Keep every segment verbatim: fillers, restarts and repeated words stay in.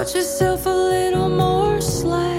cut yourself a little more slack.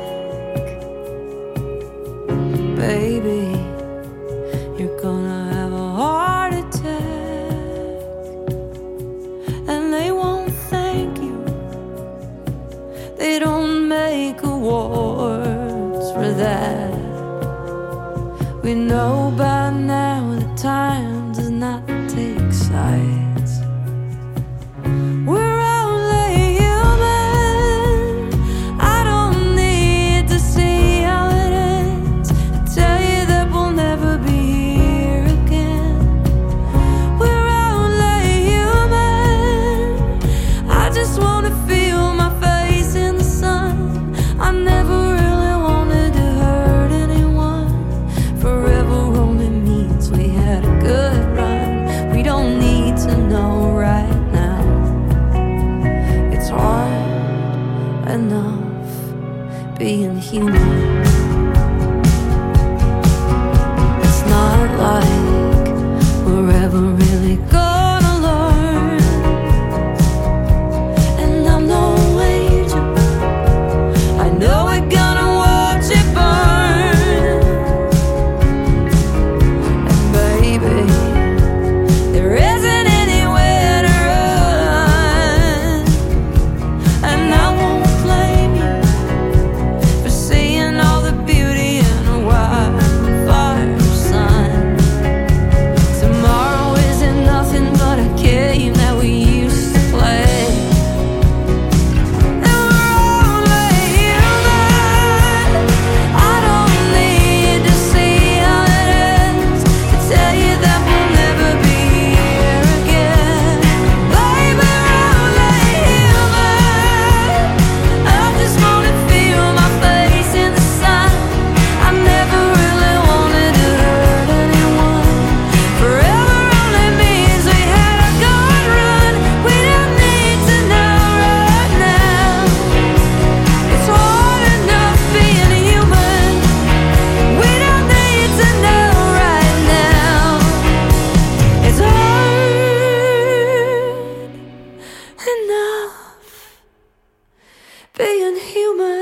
Baby, you're gonna have a heart attack, and they won't thank you. They don't make awards for that. We know by now that time does not take sides. We're only human. I don't need to see how it ends. I tell you that we'll never be here again. We're only human. I just wanna feel my face in the sun. I never really wanted to hurt anyone. Forever only means we had a good run. We don't need to know right now. It's hard enough being human. It's not like we're ever really gonna learn. And I'm no angel. I know we're gonna watch it burn. And baby, there isn't anywhere to run. And I won't blame you for seeing all the beauty in a wildfire sun. Tomorrow isn't nothing but a game that we used to play. And we're only human. I don't need to see how it ends. I tell you that we'll never be here again. Baby, we're only human. I just wanna feel my face in the sun. I never really wanted to hurt anyone. Forever only means we had a good run. We don't need to know right now. It's hard enough being human. We don't need to know right now. It's hard enough being human.